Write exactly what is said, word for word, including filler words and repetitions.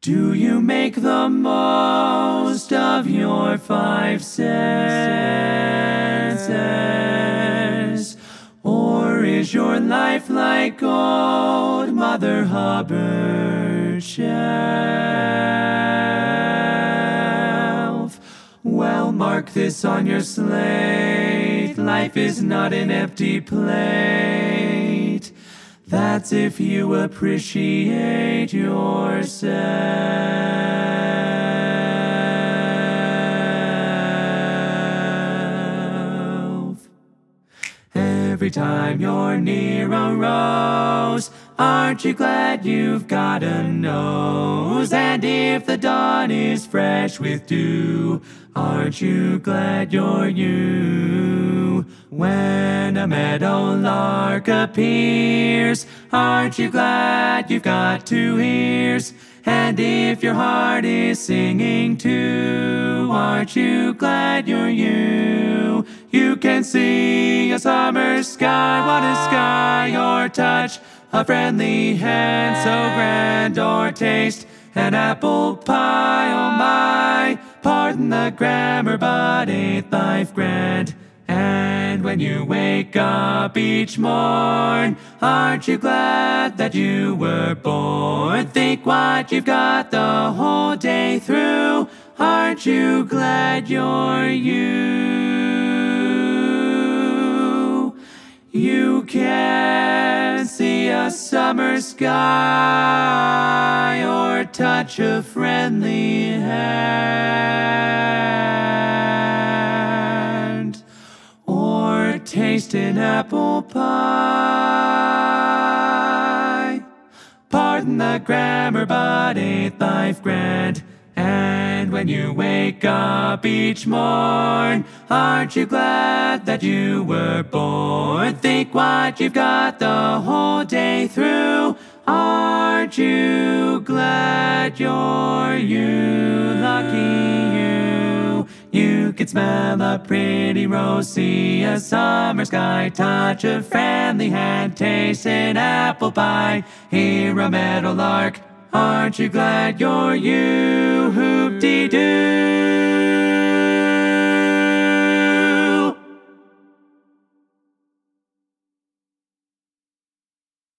Do you make the most of your five senses? Or is your life like old Mother Hubbard's shelf? Well, mark this on your slate. Life is not an empty plate. That's if you appreciate yourself. Every time you're near a rose, aren't you glad you've got a nose? And if the dawn is fresh with dew, aren't you glad you're you? When a meadowlark appears, aren't you glad you've got two ears? And if your heart is singing too, aren't you glad you're you? You can see a summer sky, what a sky, or touch a friendly hand so grand, or taste an apple pie, oh my. Pardon the grammar, but ain't life grand? And when you wake up each morn, aren't you glad that you were born? Think what you've got the whole day through. Aren't you glad you're you? You can see a summer sky, or touch a friendly hand, or taste an apple pie. Pardon the grammar, but ain't life grand? And when you wake up each morn, aren't you glad that you were born? Think what you've got the whole day through. Aren't you glad you're you? Lucky you. You can smell a pretty rose, see a summer sky, touch a friendly hand, taste an apple pie, hear a meadowlark. Aren't you glad you're you? Hoop-dee-doo.